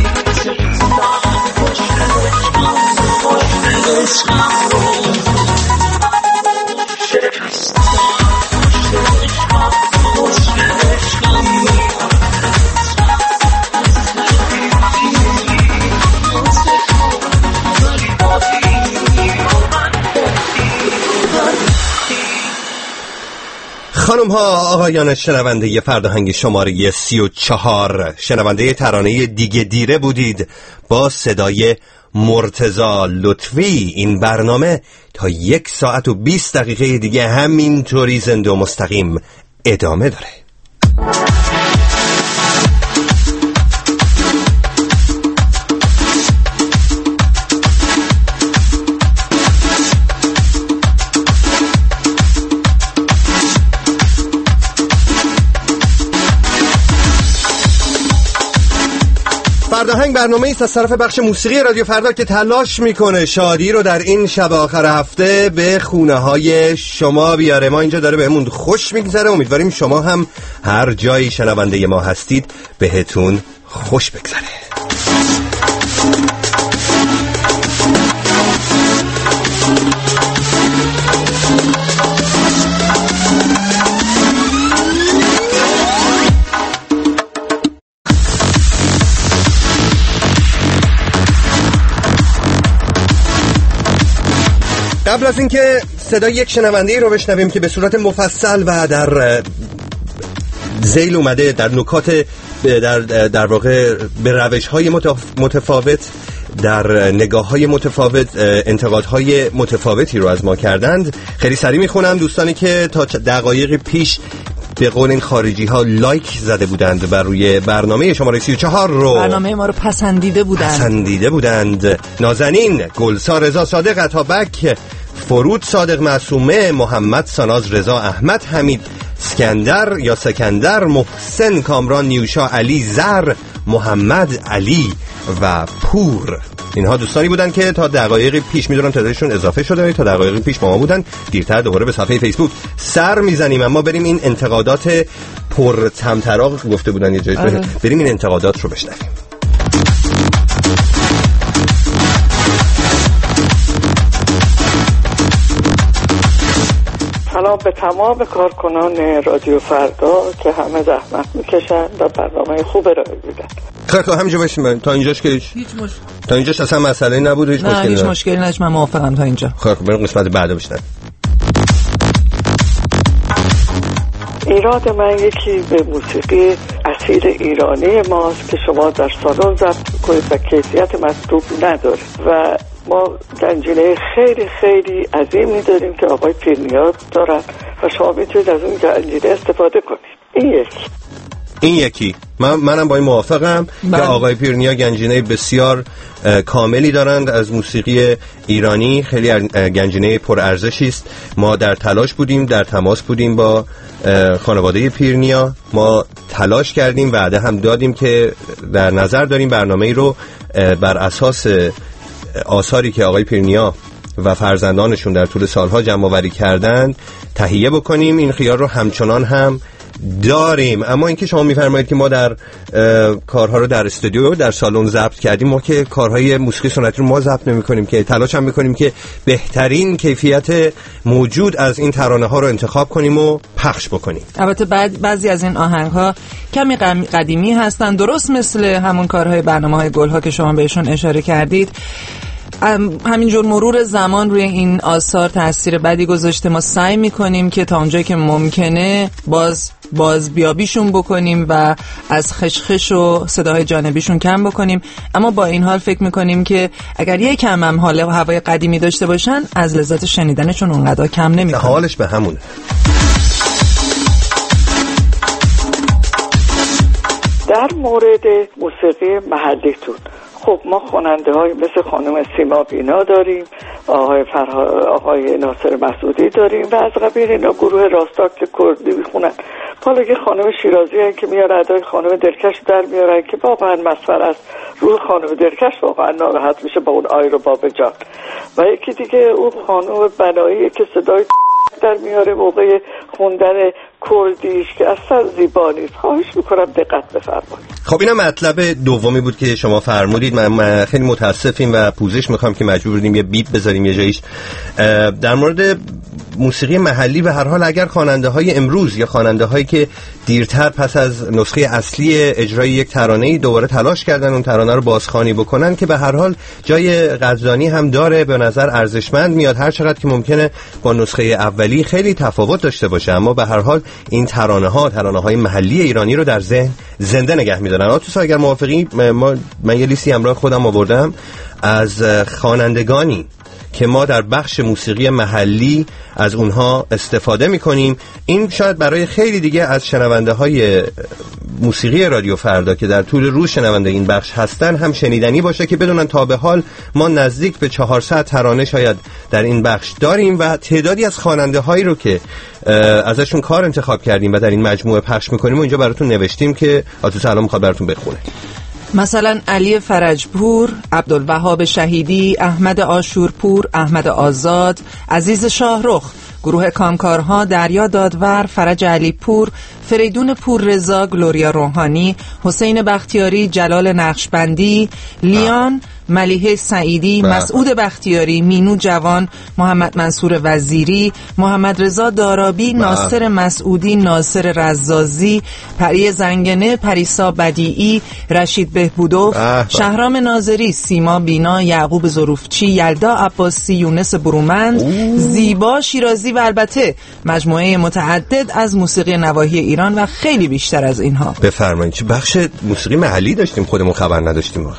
خانم ها آقایان شنونده فردا شماره سی و چهار، شنونده ترانه دیگه دیره بودید با صدای مرتضی لطفی. این برنامه تا یک ساعت و بیست دقیقه دیگه همینطوری زنده و مستقیم ادامه داره. فرداهنگ برنامه است از طرف بخش موسیقی رادیو فردا که تلاش میکنه شادی رو در این شب آخر هفته به خونه های شما بیاره. ما اینجا داره بهمون خوش میگذره، امیدواریم شما هم هر جایی شنونده ما هستید بهتون خوش بگذره. قبل از اینکه صدای یک شنونده رو بشنویم که به صورت مفصل و در ذیل اومده در نکات در در واقع به روش‌های متفاوت در نگاه‌های متفاوت انتقادهای متفاوتی رو از ما کردند، خیلی سریع میخونم. دوستانی که تا دقایق پیش به قول این خارجی ها لایک زده بودند و روی برنامه شماره سی و چهار رو برنامه ما رو پسندیده بودند پسندیده بودند نازنین، گلسا رضا صادق، عطابک، فرود صادق معصومه، محمد ساناز، رضا احمد، حمید اسکندر یا سکندر، محسن کامران، نیوشا علی، زر، محمد علی و پور. اینها دوستانی بودن که تا دقایق پیش میدونم تعدادشون اضافه شده، تا دقایق پیش با ما بودن، دیرتر دوباره به صفحه فیسبوک سر میزنیم. اما بریم این انتقادات پر طمطراق گفته بودن یه جایی، بریم این انتقادات رو بشنویم. سلام به تمام کارکنان رادیو فردا که همه زحمت میکشن و برنامه خوب ارائه میدن. خیلی همینجا باشیم تا اینجاش که هیچ مش... تا اینجاش اصلا مسئله نبود، هیچ مشکلی هیچ مشکلی نداشت. من موافقم تا اینجا. خیلی بریم قسمت بعد بشنویم. ایراد من یکی به موسیقی اصیل ایرانی ماست که شما در سالن ضبط میکنید و کیفیت مطلوب نداره و ما گنجینه خیلی خیلی عظیمی داریم که آقای پیرنیا دارن و شما میتونید از اون گنجینه استفاده کنید. این یکی این یکی من منم با این موافقم که آقای پیرنیا گنجینه بسیار کاملی دارند از موسیقی ایرانی، خیلی گنجینه پرارزشی است. ما در تلاش بودیم، در تماس بودیم با خانواده پیرنیا، ما تلاش کردیم، وعده هم دادیم که در نظر داریم برنامه‌ای رو بر اساس آثاری که آقای پیرنیا و فرزندانشون در طول سالها جمع آوری کردند تهیه بکنیم. این خیال رو همچنان هم داریم. اما اینکه شما میفرمایید که ما در کارها رو در استودیو در سالن ضبط کردیم، ما که کارهای موسیقی سنتی رو ما ضبط نمی‌کنیم که تلاش هم می‌کنیم که بهترین کیفیت موجود از این ترانه ها رو انتخاب کنیم و پخش بکنیم. البته بعد بعضی از این آهنگ‌ها کمی قدیمی هستن، درست مثل همون کارهای برنامه‌های گل‌ها که شما بهشون اشاره کردید. همینجور مرور زمان روی این آثار تاثیر بدی گذاشته. ما سعی میکنیم که تا اونجایی که ممکنه باز باز بیابیشون بکنیم و از خشخش و صداهای جانبیشون کم بکنیم، اما با این حال فکر میکنیم که اگر یک کم هم حال و هوای قدیمی داشته باشن از لذت شنیدنشون اونقدر کم نمیکنه. حالش به همونه. در مورد موسیقی محلیتون، خب ما خواننده های مثل خانم سیما بینا داریم، آقای فرها... آقای ناصر مسعودی داریم و از قبیل اینا گروه راستاکت کردی میخونن. حالا یه خانم شیرازی هست که میاره ادای خانم درکش در میارن که واقعا مسفر است. روح خانم درکش واقعا ناراحت میشه با اون آی رو باب جان. و یکی دیگه اون خانم بنایی که صدای در میاره موقع خوندن کردیش که اصلا زیبا نیست. خواهش میکنم دقت بفرمایید. خب اینم مطلب دومی بود که شما فرمودید. من خیلی متاسفیم و پوزش میخوام که مجبور بودیم یه بیپ بذاریم یه جایش. در مورد موسیقی محلی به هر حال اگر خواننده های امروز یا خواننده هایی که دیرتر پس از نسخه اصلی اجرای یک ترانه‌ای دوباره تلاش کردن اون ترانه رو بازخوانی بکنن که به هر حال جای قدردانی هم داره، به نظر ارزشمند میاد، هر چقدر که ممکنه با نسخه اولی خیلی تفاوت داشته باشه، اما به هر حال این ترانه ها ترانه های محلی ایرانی رو در ذهن زنده نگه می‌دارن. آتوسا اگر موافقی ما من یه لیستی همراه خودم آوردم از خوانندگانی که ما در بخش موسیقی محلی از اونها استفاده میکنیم. این شاید برای خیلی دیگه از شنونده های موسیقی رادیو فردا که در طول روز شنونده این بخش هستن هم شنیدنی باشه که بدونن تا به حال ما نزدیک به چهارصد ترانه شاید در این بخش داریم و تعدادی از خواننده هایی رو که ازشون کار انتخاب کردیم و در این مجموعه پخش میکنیم و اینجا براتون نوشتیم که آتوسا الان میخواد براتون بخونه. مثلا علی فرجپور، عبدالوهاب شهیدی، احمد آشورپور، احمد آزاد، عزیز شاهرخ، گروه کامکارها، دریا دادور، فرج علی پور، فریدون پور رضا، گلوریا روحانی، حسین بختیاری، جلال نقشبندی، لیان، ملیحه سعیدی، مسعود بختیاری، مینو جوان، محمد منصور وزیری، محمد رضا دارابی، ناصر مسعودی، ناصر رزازی، پری زنگنه، پریسا بدیعی، رشید بهبودوف، شهرام ناظری، سیما بینا، یعقوب ظروفچی، یلدا عباسی، یونس برومند، زیبا شیرازی و البته مجموعه متعدد از موسیقی نواحی ایران و خیلی بیشتر از اینها. بفرمایید. چه بخش موسیقی محلی داشتیم خودمون خبر نداشتیم واقعا.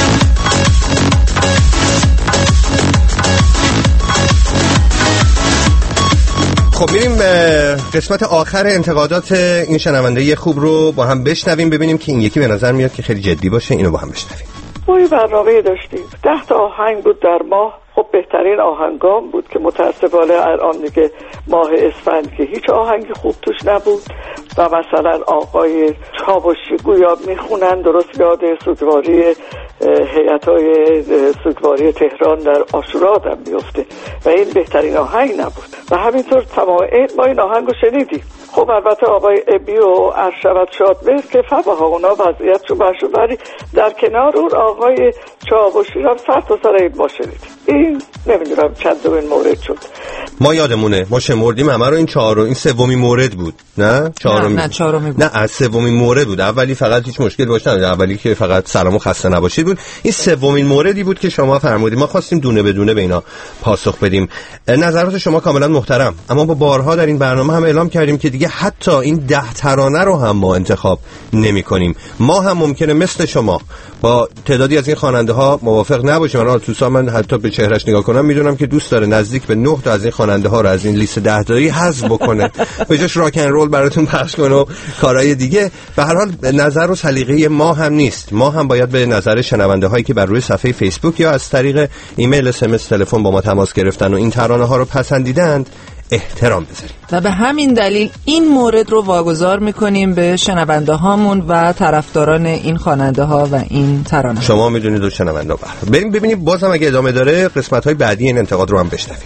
خب میریم به قسمت آخر انتقادات این شنونده خوب رو با هم بشنویم، ببینیم که این یکی به نظر میاد که خیلی جدی باشه. اینو با هم بشنویم. ما یه برنامه داشتیم ده تا آهنگ بود در ماه. خب بهترین آهنگام بود که متاسفانه الان دیگه ماه اسفند که هیچ آهنگی خوب توش نبود و مثلا آقای چاوشی گویا میخونن درست یاد سوگواری هیئت‌های سوگواری تهران در عاشورا آدم میفته و این بهترین آهنگ نبود و همینطور تمام این ما این آهنگ رو شنیدیم. خب البته آقای ابی و ارشبت شادمهر که فبها اونا وضعیتشون برشون، ولی در کنار اون آقای چاوشی را سر تا سر این ما شنیدیم. این نمیدونم چند دومین مورد شد. ما یادمونه ما شمردیم همه رو. این چهارم این سومین مورد بود. نه چهارمی نه چهارمی بود. نه از سومین مورد بود. اولی فقط هیچ مشکل باشه نداشت، اولی که فقط سلام و خسته نباشید بود. این سومین موردی بود که شما فرمودید. ما خواستیم دونه به دونه به اینا پاسخ بدیم. نظرات شما کاملا محترم، اما با بارها در این برنامه هم اعلام کردیم که دیگه حتی این ده ترانه رو هم ما انتخاب نمی کنیم. ما هم ممکنه مثل شما با تعدادی از این خواننده ها موافق نباشیم. من آتوسا من حتی به چهرهش نگاه کنم میدونم که دوست داره نزدیک به نه تا از این خواننده ها رو از این لیست ده تایی حذف بکنه، به جاش راک ان رول براتون پخش کنه و کارهای دیگه. به هر حال نظر و سلیقه ما هم نیست. ما هم باید به نظر شنونده هایی که بر روی صفحه فیسبوک یا از طریق ایمیل، اس ام اس، تلفن با ما تماس گرفتن و این ترانه ها رو پسندیدند احترام بذاریم و به همین دلیل این مورد رو واگذار میکنیم به شنونده هامون و طرفداران این خواننده ها و این ترانه. شما میدونید و شنونده ها. بریم ببینیم بازم اگه ادامه داره قسمت های بعدی این انتقاد رو هم بشنویم.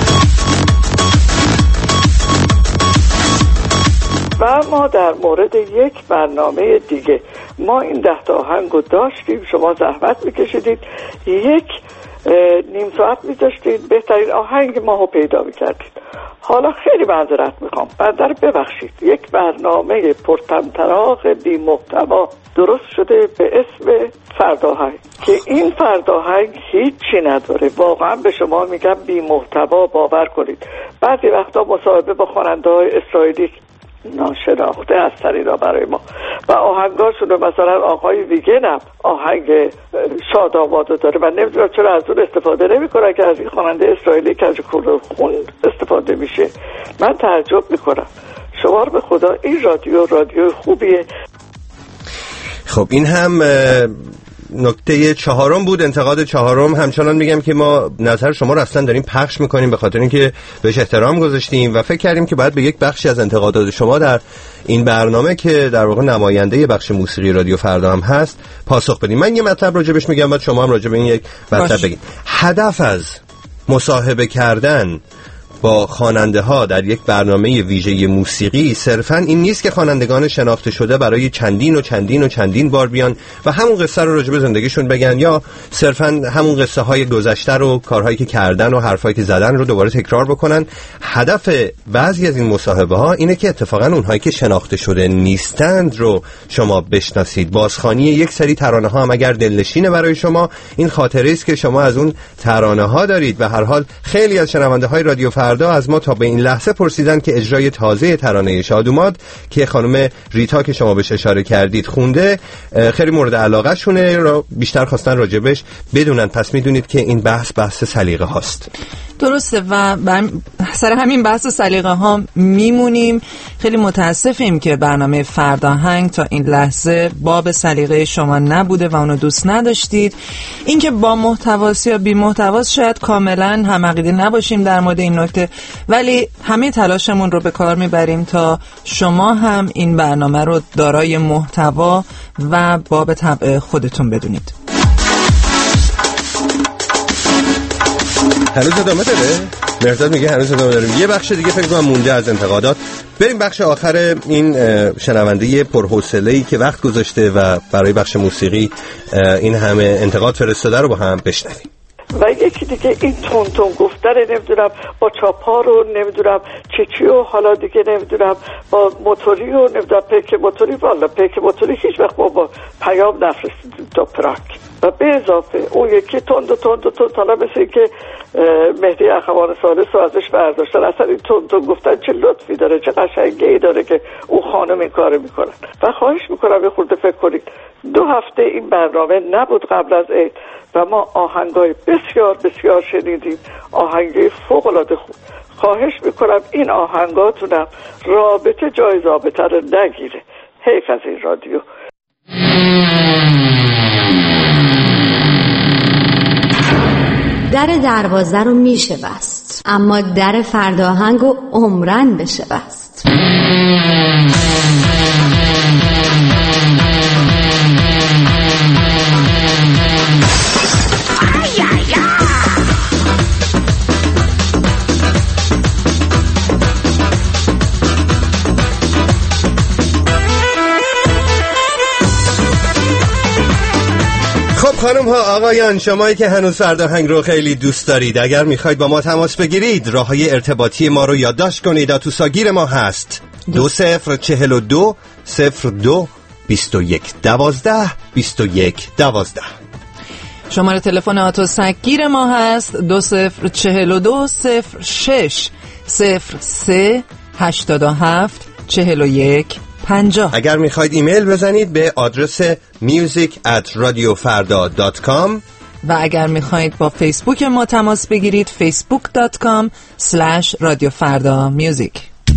و ما در مورد یک برنامه دیگه ما این ده تا آهنگ رو داشتیم، شما زحمت میکشیدید یک نیم ساعت میذاشتید بهترین آهنگ ما رو پیدا میکردید. حالا خیلی معذرت میخوام، بنده رو ببخشید، یک برنامه پرطمطراق بی محتوا درست شده به اسم فرداهنگ که این فرداهنگ هیچی نداره. واقعا به شما میگم بی محتوا، باور کنید. بعضی وقتا مصاحبه با خواننده های اسرائیلی ناشناخته هستن اینا برای ما و آهنگاشون مثلا آقای ویگن آهنگ شادآبادو داره و نمیدونم چرا از اون استفاده نمیکنن که از این خواننده اسرائیلی کج خون استفاده میشه. من تعجب میکنم. شما رو به خدا این رادیو رادیو خوبیه. خب این هم نکته چهارم بود، انتقاد چهارم. همچنان میگم که ما نظر شما رو اصلا داریم پخش میکنیم به خاطر اینکه بهش احترام گذاشتیم و فکر کردیم که باید به یک بخشی از انتقادات شما در این برنامه که در واقع نماینده بخش موسیقی رادیو فردا هم هست پاسخ بدیم. من یه مطلب راجبش میگم بعد شما هم راجب این یک مطلب بگید. هدف از مصاحبه کردن با خواننده ها در یک برنامه ویژه موسیقی صرفاً این نیست که خوانندگان شناخته شده برای چندین و چندین و چندین بار بیان و همون قصه رو راجع به زندگیشون بگن یا صرفاً همون قصه های گذشته رو، کارهایی که کردن و حرفایی که زدن رو دوباره تکرار بکنن. هدف بعضی از این مصاحبه ها اینه که اتفاقاً اونهایی که شناخته شده نیستند رو شما بشناسید. بازخوانی یک سری ترانه ها هم اگر دلنشینه برای شما، این خاطره است که شما از اون ترانه ها دارید. و هر حال خیلی از شنونده های رادیو فردا فردا از ما تا به این لحظه پرسیدن که اجرای تازه ترانه شادوماد که خانم ریتا که شما بهش اشاره کردید خونده خیلی مورد علاقه شونه، را بیشتر خواستن راجبش بدونن. پس میدونید که این بحث بحث سلیقه هاست. درسته و سر همین بحث سلیقه ها میمونیم. خیلی متاسفیم که برنامه فرداهنگ تا این لحظه باب سلیقه شما نبوده و اونو دوست نداشتید. اینکه با محتواس یا بی محتواس شاید کاملا هم عقیده نباشیم در مورد این نکته، ولی همه تلاشمون رو به کار میبریم تا شما هم این برنامه رو دارای محتوا و باب طبع خودتون بدونید. هنوز ادامه داره؟ مرداد میگه هنوز ادامه داریم. یه بخش دیگه فکر کنم مونده از انتقادات. بریم بخش آخر این شنونده پرحوصله‌ای که وقت گذاشته و برای بخش موسیقی این همه انتقاد فرستاده رو با هم بشنویم. و یکی دیگه این تون تون گفتن نمیدونم با چاپا رو نمیدونم چیچی و حالا دیگه نمیدونم با موتوری و نمیدونم پیک موتوری، والا پیک موتوری هیچ وقت با, با پیام نفرستید تا پراک. و به اضافه اون یکی تند و تند و تند حالا مثل این که مهدی اخوان ثالث رو ازش برداشتن. اصلا این تند تند گفتن چه لطفی داره، چه قشنگی داره که اون خانم این کارو میکنن. و خواهش میکنم یه خورده فکر کنید. دو هفته این برنامه نبود قبل از عید و ما آهنگای بسیار بسیار شنیدیم، آهنگای فوق العاده خوب. خواهش میکنم این آهنگاتونم رابطه جای ضابطه رو نگیره. حیف از این رادیو. در دروازه رو میشه بست، اما در فرداهنگ رو عمرن بشه بست. خانم ها آقایان، شمایی که هنوز فرداهنگ رو خیلی دوست دارید، اگر میخواید با ما تماس بگیرید راههای ارتباطی ما رو یادداشت کنید. آتوساگیر ما هست دو صفر چهل و دو صفر دو بیست و یک دوازده بیست و یک دوازده. شماره تلفن آتوساگیر ما هست دو صفر چهل و دو صفر شش صفر سه هشتاد و هفت چهل و یک پنجاه. اگر میخواید ایمیل بزنید به آدرس music at radiofarda dot com و اگر میخواید با فیسبوک ما تماس بگیرید facebook dot com slash radiofardamusic.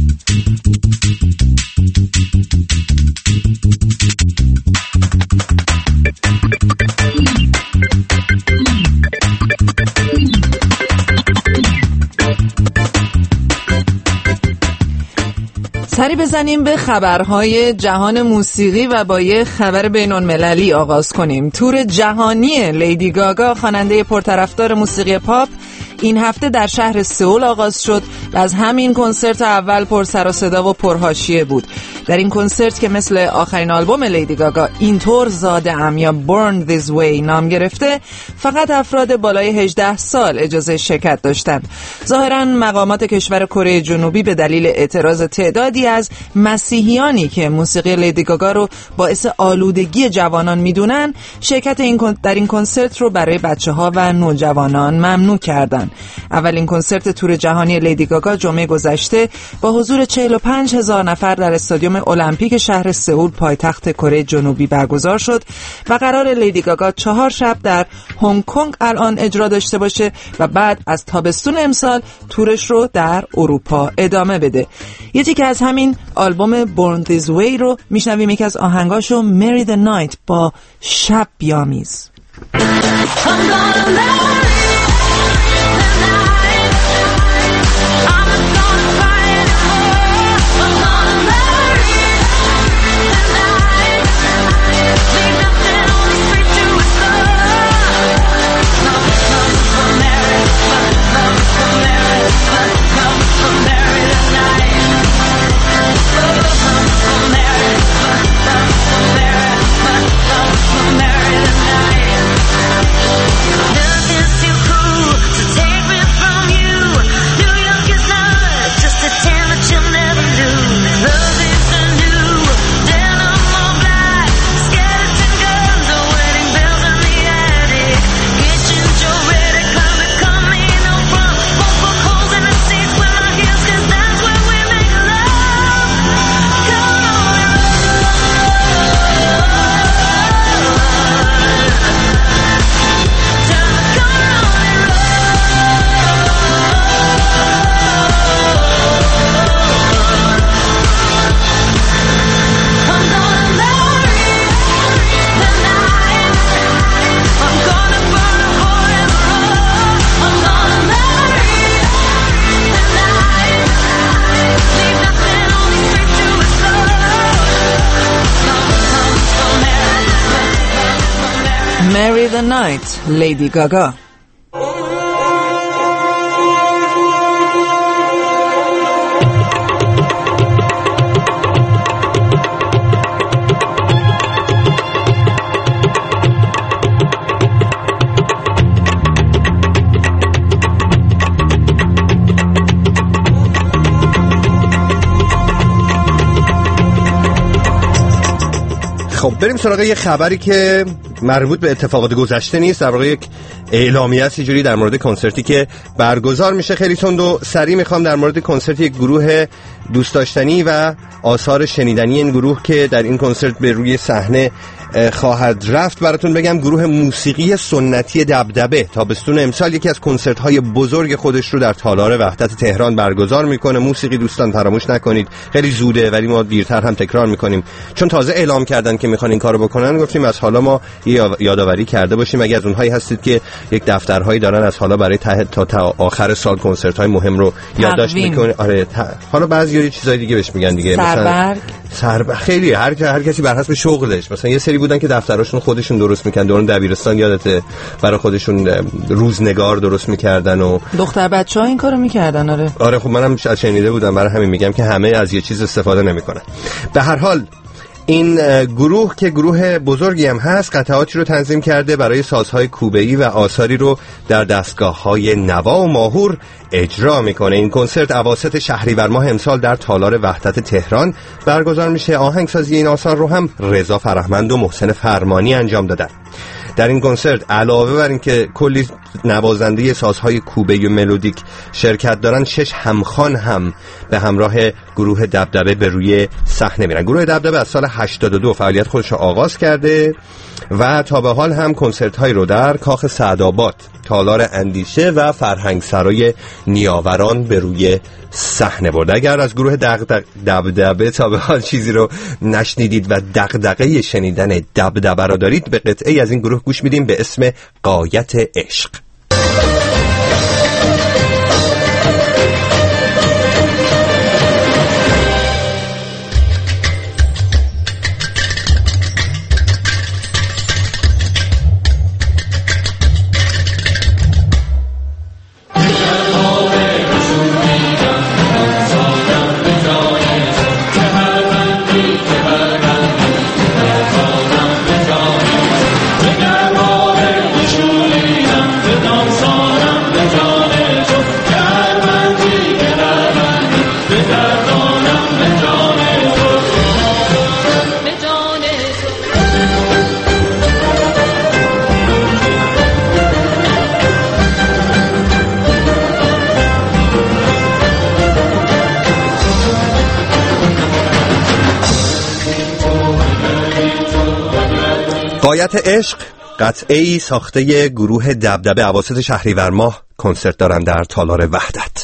سری بزنیم به خبرهای جهان موسیقی و با یه خبر بین‌المللی آغاز کنیم. تور جهانی لیدی گاگا، خواننده پرطرفدار موسیقی پاپ، این هفته در شهر سئول آغاز شد و از همین کنسرت اول پر سر و صدا و پرحاشیه بود. در این کنسرت که مثل آخرین آلبوم لیدی گاگا اینطور زاده‌ام یا Born This Way نام گرفته، فقط افراد بالای هجده سال اجازه شرکت داشتند. ظاهراً مقامات کشور کره جنوبی به دلیل اعتراض تعدادی از مسیحیانی که موسیقی لیدی گاگا رو باعث آلودگی جوانان میدونن، شرکت این در این کنسرت رو برای بچه‌ها و نوجوانان ممنوع کردند. اولین کنسرت تور جهانی لیدی گاگا جمعه گذشته با حضور چهل و پنج هزار نفر در استادیوم المپیک شهر سئول پایتخت کره جنوبی برگزار شد و قرار لیدی گاگا چهار شب در هنگ کنگ الان اجرا داشته باشه و بعد از تابستون امسال تورش رو در اروپا ادامه بده. یکی که از همین آلبوم Born This Way رو میشنویم، یکی از آهنگاشو Marry the Night با شب بیامیز. Love is the Night لیدی گاگا. خب بریم سراغ یه خبری که مربوط به اتفاقات گذشته نیست، در واقع یک اعلامیه است جوری در مورد کنسرتی که برگزار میشه. خیلی تند و سریع میخوام در مورد کنسرت یک گروه دوست داشتنی و آثار شنیدنی این گروه که در این کنسرت به روی صحنه خواهد رفت براتون بگم. گروه موسیقی سنتی دبدبه تابستون امسال یکی از کنسرت‌های بزرگ خودش رو در تالار وحدت تهران برگزار میکنه. موسیقی دوستان فراموش نکنید، خیلی زوده ولی ما دیرتر هم تکرار میکنیم، چون تازه اعلام کردن که میخوان این کارو بکنن گفتیم از حالا ما یادآوری کرده باشیم. اگه از اونهایی هستید که یک دفترهایی دارن از حالا برای تا تا, تا آخر سال کنسرت‌های مهم رو یادداشت میکنه. آره تا... حالا بعضیا یه چیزای دیگه بهش میگن دیگه، مثلا سربر خیلی هر هر کسی بر حسب شغلش. مثلا یه سری بودن که دفتراشون خودشون درست میکنن، دوران دبیرستان یادته برای خودشون روزنگار درست میکردن و دختر بچه‌ها این کارو میکردن. آره آره خب منم شنیده بودم، برای همین میگم که همه از یه چیز استفاده نمیکنن. به هر حال این گروه که گروه بزرگی هم هست قطعاتی رو تنظیم کرده برای سازهای کوبه‌ای و آثاری رو در دستگاه‌های نوا و ماهور اجرا میکنه. این کنسرت اواسط شهریور ماه امسال در تالار وحدت تهران برگزار میشه. آهنگسازی این آثار رو هم رضا فرهمند و محسن فرمانی انجام دادن. در این کنسرت علاوه بر این که کلی نوازنده سازهای کوبه‌ای و ملودیک شرکت دارن، شش همخوان هم به همراه گروه دبدبه به روی صحنه میرن. گروه دبدبه از سال هشتاد و دو فعالیت خودش رو آغاز کرده و تا به حال هم کنسرت هایی رو در کاخ سعدآباد، تالار اندیشه و فرهنگ سرای نیاوران به روی صحنه برده. اگر از گروه دغدغه دبدبه تا به حال چیزی رو نشنیدید و دغدغه شنیدن دبدبه را دارید، به قطعه از این گروه گوش میدیم به اسم غایت عشق. غایت عشق قطعه‌ای ساخته گروه دبدبه اواسط شهریور ماه کنسرت دارن در تالار وحدت.